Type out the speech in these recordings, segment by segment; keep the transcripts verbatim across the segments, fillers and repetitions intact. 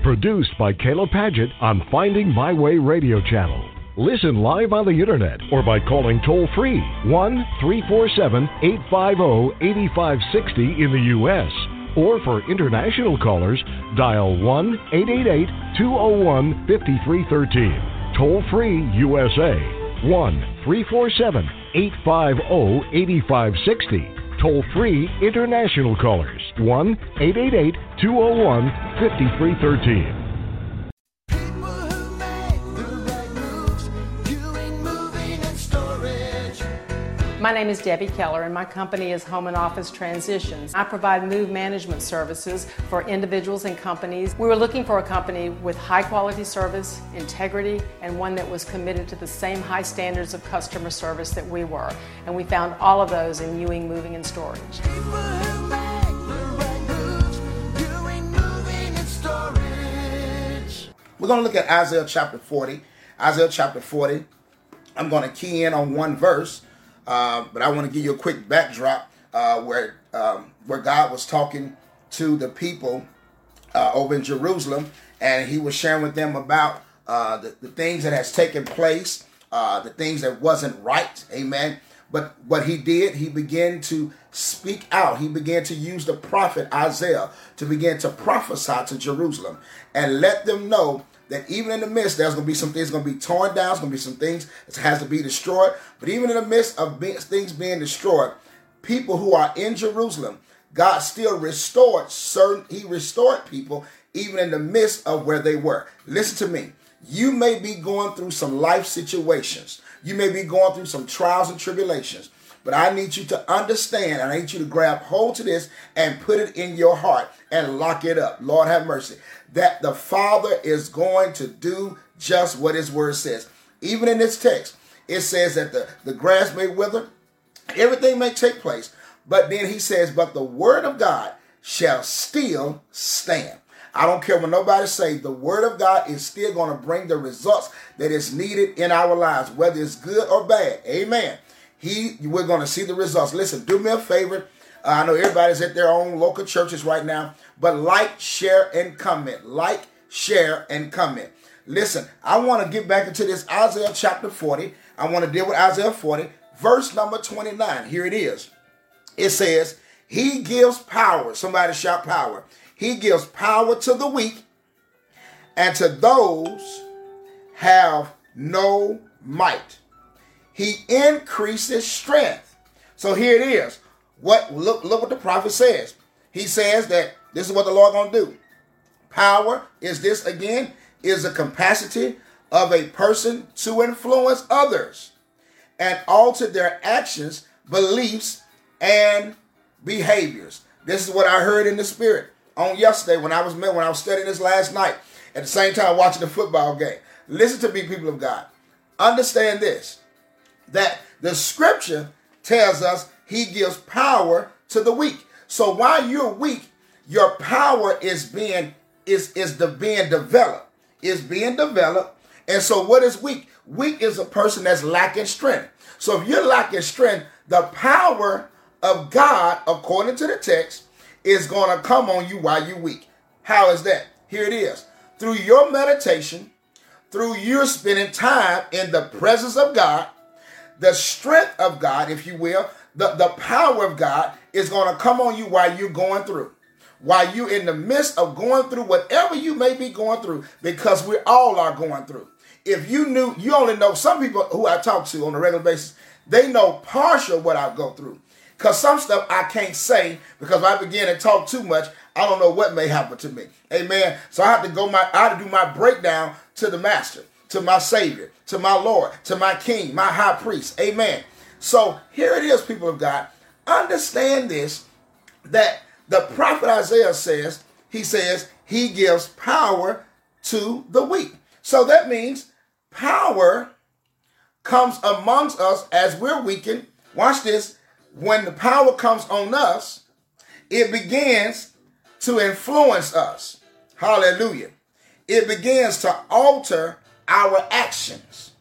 Produced by Kayla Padgett on Finding My Way Radio Channel. Listen live on the internet or by calling toll-free one three four seven, eight five zero, eight five six zero in the U S Or for international callers, dial one eight eight eight, two zero one, five three one three. Toll-free U S A, one three four seven, eight five zero, eight five six zero. Toll-free international callers, one eight eight eight, two zero one, five three one three. My name is Debbie Keller, and my company is Home and Office Transitions. I provide move management services for individuals and companies. We were looking for a company with high quality service, integrity, and one that was committed to the same high standards of customer service that we were. And we found all of those in Ewing Moving and Storage. We're going to look at Isaiah chapter forty. Isaiah chapter forty, I'm going to key in on one verse. Uh, but I want to give you a quick backdrop uh, where um, where God was talking to the people uh, over in Jerusalem, and he was sharing with them about uh, the, the things that has taken place, uh, the things that wasn't right, amen. But what he did, he began to speak out. He began to use the prophet Isaiah to begin to prophesy to Jerusalem and let them know that even in the midst, there's going to be some things going to be torn down. There's going to be some things that has to be destroyed. But even in the midst of being, things being destroyed, people who are in Jerusalem, God still restored certain, he restored people even in the midst of where they were. Listen to me. You may be going through some life situations. You may be going through some trials and tribulations. But I need you to understand, and I need you to grab hold to this and put it in your heart and lock it up. Lord have mercy. That the Father is going to do just what his word says. Even in this text, it says that the, the grass may wither, everything may take place. But then he says, but the word of God shall still stand. I don't care what nobody say, the word of God is still going to bring the results that is needed in our lives, whether it's good or bad. Amen. He, we're going to see the results. Listen, do me a favor. Uh, I know everybody's at their own local churches right now, but like, share, and comment. Like, share, and comment. Listen, I want to get back into this Isaiah chapter forty. I want to deal with Isaiah forty, verse number twenty-nine. Here it is. It says, he gives power. Somebody shout power. He gives power to the weak and to those have no might. He increases strength. So here it is. What look, look what the prophet says. He says that this is what the Lord gonna do. Power is this again, is the capacity of a person to influence others and alter their actions, beliefs, and behaviors. This is what I heard in the spirit on yesterday when I was when I was studying this last night. At the same time watching the football game. Listen to me, people of God. Understand this, that the scripture tells us he gives power to the weak. So while you're weak, your power is being is is the being developed. Is being developed. And so what is weak? Weak is a person that's lacking strength. So if you're lacking strength, the power of God, according to the text, is going to come on you while you're weak. How is that? Here it is. Through your meditation, through your spending time in the presence of God, the strength of God, if you will, the, the power of God is going to come on you while you're going through. While you're in the midst of going through whatever you may be going through, because we all are going through. If you knew, you only know, some people who I talk to on a regular basis, they know partial what I go through. Because some stuff I can't say, because if I begin to talk too much, I don't know what may happen to me. Amen. So I have to go my I have to do my breakdown to the master, to my Savior, to my Lord, to my King, my high priest. Amen. So here it is, people of God. Understand this, that the prophet Isaiah says, he says, he gives power to the weak. So that means power comes amongst us as we're weakened. Watch this. When the power comes on us, it begins to influence us. Hallelujah. It begins to alter our actions,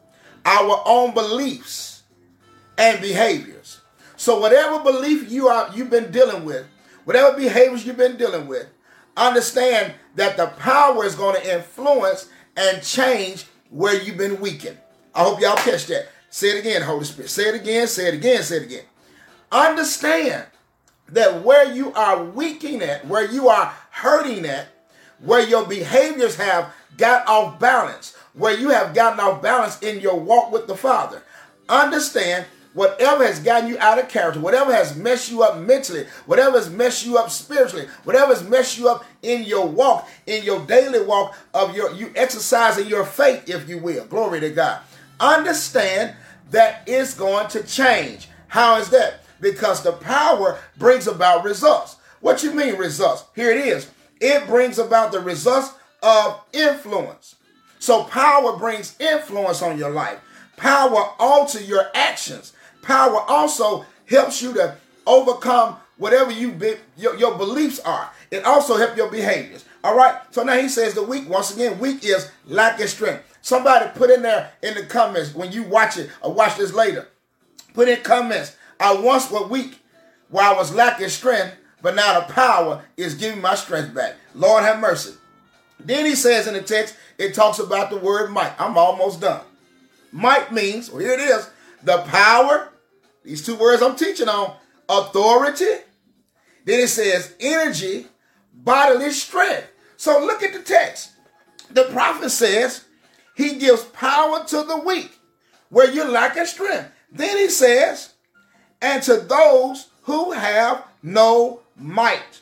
our own beliefs and behaviors. So whatever belief you are, you've been dealing with, whatever behaviors you've been dealing with, understand that the power is going to influence and change where you've been weakened. I hope y'all catch that. Say it again, Holy Spirit. Say it again, say it again, say it again. Understand that where you are weakening at, where you are hurting at, where your behaviors have got off balance, where you have gotten off balance in your walk with the Father. Understand whatever has gotten you out of character, whatever has messed you up mentally, whatever has messed you up spiritually, whatever has messed you up in your walk, in your daily walk of your, you exercising your faith, if you will. Glory to God. Understand that it's going to change. How is that? Because the power brings about results. What you mean results? Here it is. It brings about the results of influence. So power brings influence on your life. Power alters your actions. Power also helps you to overcome whatever you be, your, your beliefs are. It also helps your behaviors. All right. So now he says the weak, once again, weak is lack of strength. Somebody put in there in the comments when you watch it or watch this later. Put in comments. I once was weak while I was lacking strength, but now the power is giving my strength back. Lord have mercy. Then he says in the text, it talks about the word might. I'm almost done. Might means, well, here it is, the power, these two words I'm teaching on, authority. Then it says energy, bodily strength. So look at the text. The prophet says he gives power to the weak where you're lacking strength. Then he says, and to those who have no might.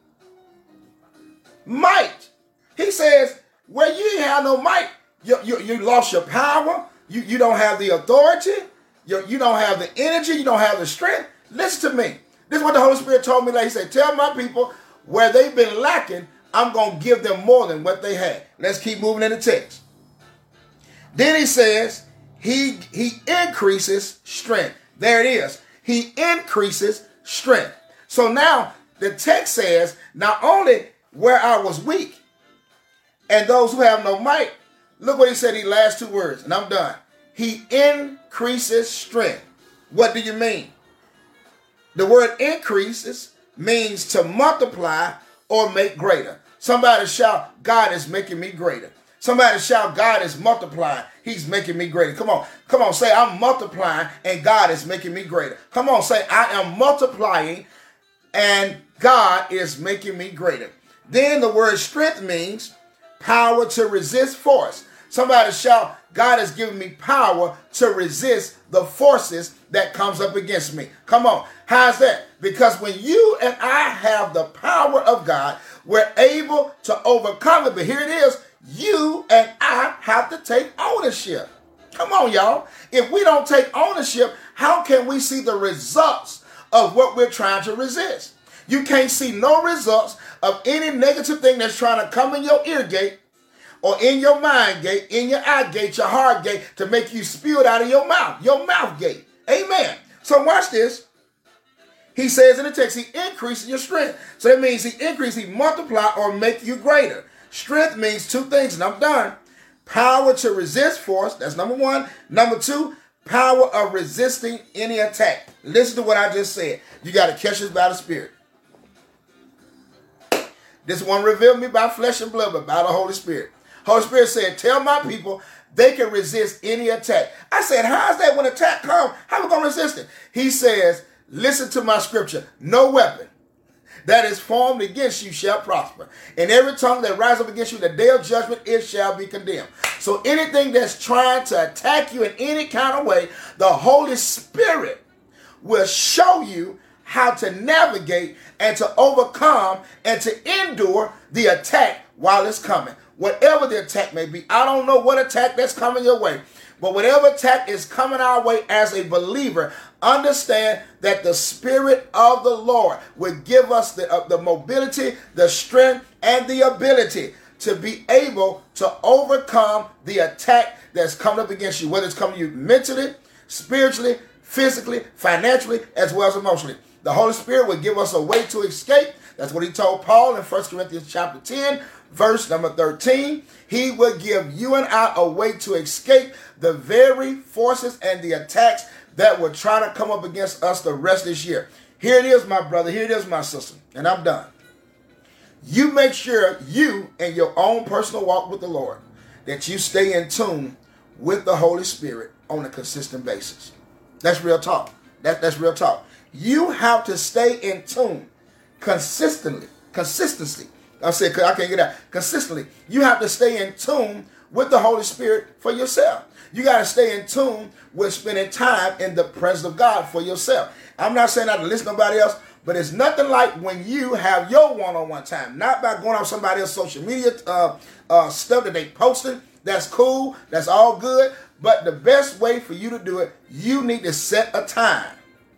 Might. He says, where you have no might, you, you, you lost your power, you, you don't have the authority, you, you don't have the energy, you don't have the strength. Listen to me. This is what the Holy Spirit told me. Like he said, tell my people where they've been lacking, I'm going to give them more than what they had. Let's keep moving in the text. Then he says, he, he increases strength. There it is. He increases strength. So now the text says, not only where I was weak and those who have no might, look what he said, these last two words, and I'm done. He increases strength. What do you mean? The word increases means to multiply or make greater. Somebody shout, God is making me greater. Somebody shout, God is multiplying. He's making me greater. Come on. Come on. Say, I'm multiplying and God is making me greater. Come on. Say, I am multiplying and God is making me greater. Then the word strength means power to resist force. Somebody shout, God has given me power to resist the forces that comes up against me. Come on. How's that? Because when you and I have the power of God, we're able to overcome it. But here it is. You and I have to take ownership. Come on, y'all. If we don't take ownership, how can we see the results of what we're trying to resist? You can't see no results of any negative thing that's trying to come in your ear gate or in your mind gate, in your eye gate, your heart gate to make you spew it out of your mouth, your mouth gate. Amen. So watch this. He says in the text, he increases your strength. So that means he increases, he multiply or make you greater. Strength means two things, and I'm done. Power to resist force, that's number one. Number two, power of resisting any attack. Listen to what I just said. You got to catch this by the Spirit. This one revealed me by flesh and blood, but by the Holy Spirit. Holy Spirit said, tell my people they can resist any attack. I said, how is that when attack comes? How are we going to resist it? He says, listen to my scripture. No weapon that is formed against you shall prosper. And every tongue that rises up against you in the day of judgment, it shall be condemned. So anything that's trying to attack you in any kind of way, the Holy Spirit will show you how to navigate and to overcome and to endure the attack while it's coming. Whatever the attack may be. I don't know what attack that's coming your way. But whatever attack is coming our way as a believer, understand that the Spirit of the Lord will give us the, uh, the mobility, the strength, and the ability to be able to overcome the attack that's coming up against you, whether it's coming to you mentally, spiritually, physically, financially, as well as emotionally. The Holy Spirit will give us a way to escape. That's what he told Paul in First Corinthians chapter ten, verse number thirteen. He will give you and I a way to escape the very forces and the attacks that will try to come up against us the rest of this year. Here it is, my brother. Here it is, my sister. And I'm done. You make sure you, in your own personal walk with the Lord, that you stay in tune with the Holy Spirit on a consistent basis. That's real talk. That, that's real talk. You have to stay in tune consistently. Consistency. I said, I can't get that. Consistently. You have to stay in tune with the Holy Spirit for yourself. You got to stay in tune with spending time in the presence of God for yourself. I'm not saying not to listen to nobody else, but it's nothing like when you have your one-on-one time, not by going on somebody else's social media uh, uh, stuff that they posted. That's cool. That's all good. But the best way for you to do it, you need to set a time.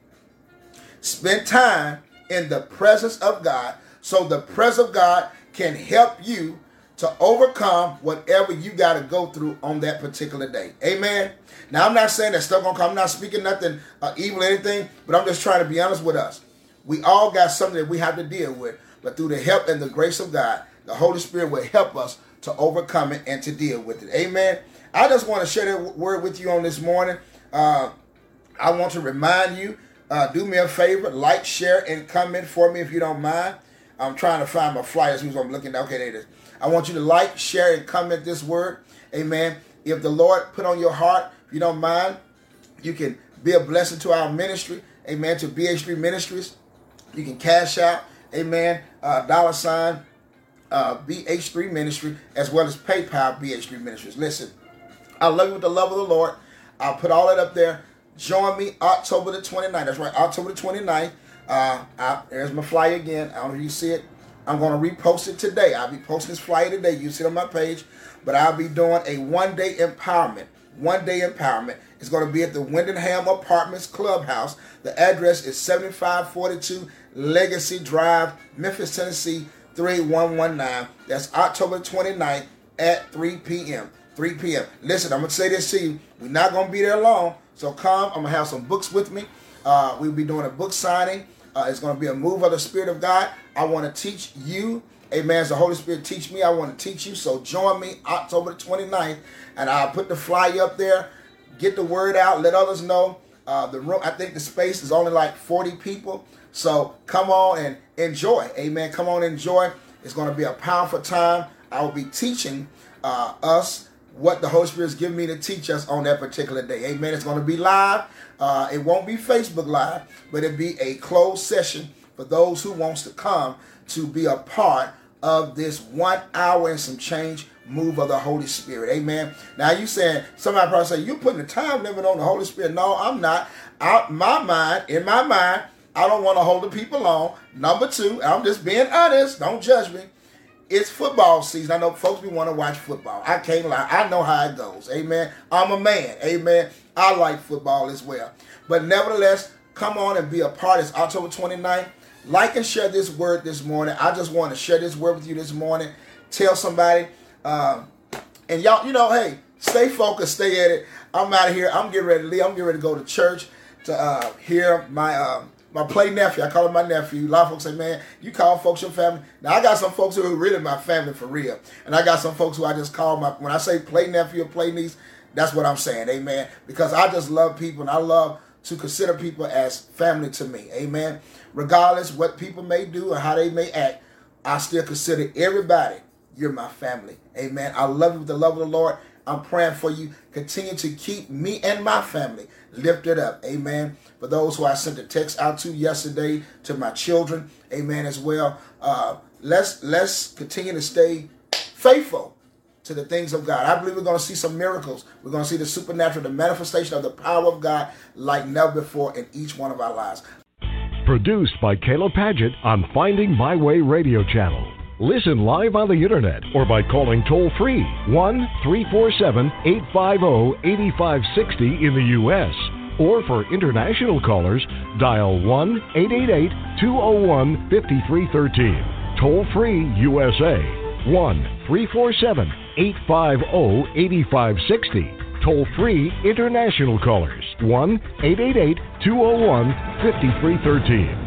Spend time in the presence of God so the presence of God can help you to overcome whatever you got to go through on that particular day. Amen. Now, I'm not saying that stuff going to come. I'm not speaking nothing uh, evil or anything, but I'm just trying to be honest with us. We all got something that we have to deal with, but through the help and the grace of God, the Holy Spirit will help us to overcome it and to deal with it. Amen. I just want to share that word with you on this morning. Uh, I want to remind you, uh, do me a favor, like, share, and comment for me if you don't mind. I'm trying to find my flyers. Who's I'm looking at? Okay, there it is. I want you to like, share, and comment this word. Amen. If the Lord put on your heart, if you don't mind, you can be a blessing to our ministry. Amen. To B H three Ministries. You can cash out. Amen. Uh, dollar sign uh, B H three Ministry, as well as PayPal B H three Ministries. Listen, I love you with the love of the Lord. I'll put all that up there. Join me October the twenty-ninth. That's right, October the twenty-ninth. Uh, I, there's my flyer again. I don't know if you see it. I'm going to repost it today. I'll be posting this flyer today. You see it on my page. But I'll be doing a one-day empowerment. One-day empowerment. It's going to be at the Wyndham Apartments Clubhouse. The address is seventy-five forty-two Legacy Drive, Memphis, Tennessee, three one one nine. That's October twenty-ninth at three p.m. three p.m. Listen, I'm going to say this to you. We're not going to be there long. So come. I'm going to have some books with me. Uh, we'll be doing a book signing. Uh, it's going to be a move of the Spirit of God. I want to teach you. Amen. As the Holy Spirit teach me, I want to teach you. So join me October twenty-ninth. And I'll put the flyer up there. Get the word out. Let others know. Uh, the room, I think the space is only like forty people. So come on and enjoy. Amen. Come on and enjoy. It's going to be a powerful time. I will be teaching uh, us what the Holy Spirit has given me to teach us on that particular day. Amen. It's going to be live. Uh, it won't be Facebook Live, but it'll be a closed session for those who wants to come to be a part of this one hour and some change move of the Holy Spirit. Amen. Now you saying, somebody probably say, you're putting a time limit on the Holy Spirit. No, I'm not. Out my mind, in my mind, I don't want to hold the people on. Number two, I'm just being honest. Don't judge me. It's football season. I know folks be want to watch football. I can't lie. I know how it goes. Amen. I'm a man. Amen. I like football as well. But nevertheless, come on and be a part. It's October twenty-ninth. Like and share this word this morning. I just want to share this word with you this morning. Tell somebody. Um, and y'all, you know, hey, stay focused. Stay at it. I'm out of here. I'm getting ready to leave. I'm getting ready to go to church to uh, hear my... Um, My play nephew, I call him my nephew. A lot of folks say, man, you call folks your family. Now, I got some folks who are really my family for real. And I got some folks who I just call my, when I say play nephew or play niece, that's what I'm saying, amen. Because I just love people and I love to consider people as family to me, amen. Regardless what people may do or how they may act, I still consider everybody, you're my family, amen. I love you with the love of the Lord. I'm praying for you. Continue to keep me and my family lifted up. Amen. For those who I sent a text out to yesterday, to my children, amen, as well. Uh, let's let's continue to stay faithful to the things of God. I believe we're going to see some miracles. We're going to see the supernatural, the manifestation of the power of God like never before in each one of our lives. Produced by Caleb Paget on Finding My Way Radio Channel. Listen live on the internet or by calling toll-free one three four seven, eight five zero, eight five six zero in the U S Or for international callers, dial one eight eight eight, two zero one, five three one three. Toll-free U S A, one three four seven, eight five zero, eight five six zero. Toll-free international callers, one eight eight eight, two zero one, five three one three.